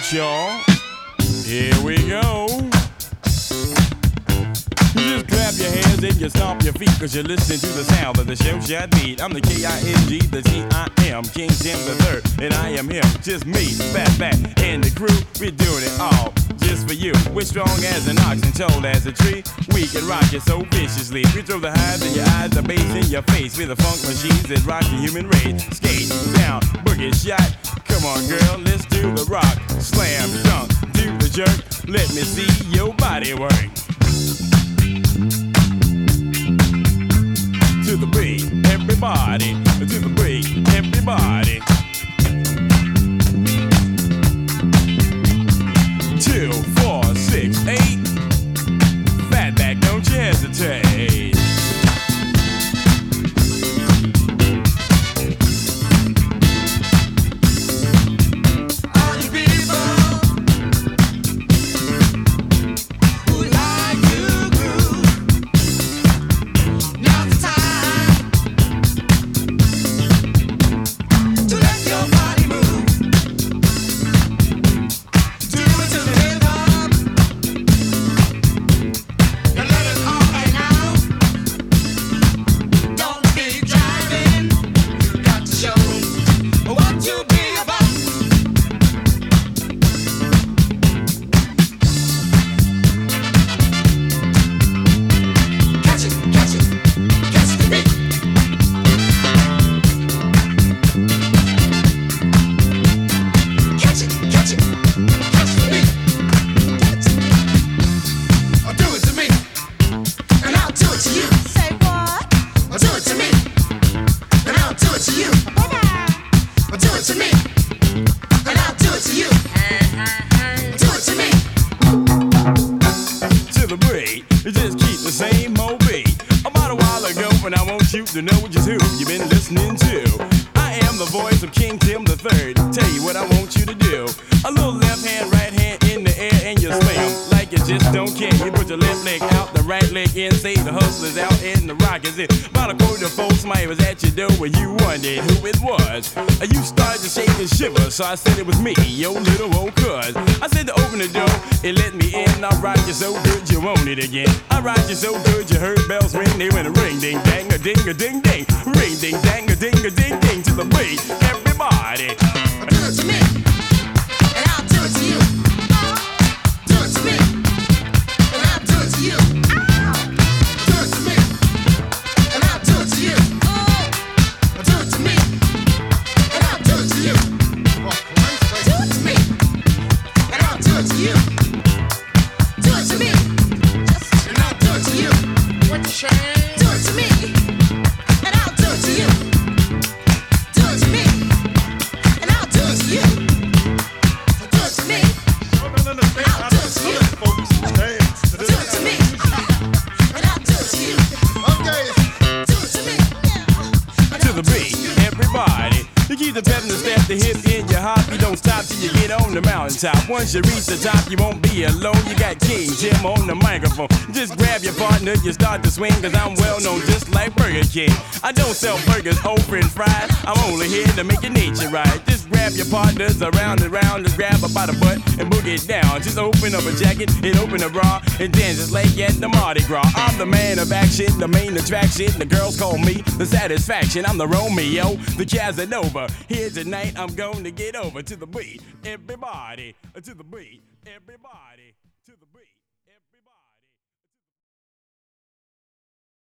y'all. Here we go. You just clap your hands and you stomp your feet, cause you're listening to the sound of the show shot beat. I'm the K-I-N-G, the T-I-M, King Tim the Third, and I am him, just me, Fat and the crew. We're doing it all just for you. We're strong as an ox and tall as a tree. We can rock you so viciously. We throw the highs in your eyes, the bass in your face. We're the funk machines that rock the human race. Skate down, boogie shot. Come on, girl, let's do the rock. Slam, dunk, do the jerk. Let me see your body work. To the beat, everybody. To the beat, everybody. 2, 4, 6, 8. Fatback, don't you hesitate. To know just who you've been listening to. I am the voice of King Tim the Third. Tell you what I want you to do. A little left hand, right hand in the air, and you slam like you just don't care. You put your left leg out, the right leg in. Say the hustler's out and the rock is in. About a quarter to 4, somebody was at your door when you wondered who it was. You started to shake and shiver, so I said it was me, your little old cuz. I said to open the door, it let me in. I rock you so good you want it again. I rock you so good you heard bells ring. They went a ring, ding, dang, a ding, a ding, ding. Ring, ding, dang, a ding, ding. To the beat, everybody. Do it to me, and I'll do it to you. Do it to me, and I'll do it to you. Do it to me, and I'll do it to you. Do it to me, and I'll do it to you. Do it to me, and I'll do it to you. Do it to me, and I'll do it to you. What the shame? Do it to me, and I'll do it to you. Do it to me, and I'll do it to you. Do it to me, and I'll do it to you. Do it to me, and I'll do it to you. Do it to me, To the beat, everybody. You keep the pep and the step, the hip in your hop. You don't stop till you get on the mountaintop. Once you reach the top, you won't be alone. You got King Tim on the microphone. Just grab your partner, you start to swing, cause I'm well known just like Burger King. I don't sell burgers, whole french fries. I'm only here to make your nature right. Just grab your partners around and round, just grab her by the butt and boogie it down. Just open up a jacket and open a bra and dance just like at the Mardi Gras. I'm the man of action, the main attraction. The girls call me the satisfaction. I'm the Romeo, the Casanova. Here tonight, I'm going to get over to the beat. Everybody, to the beat. Everybody, to the beat.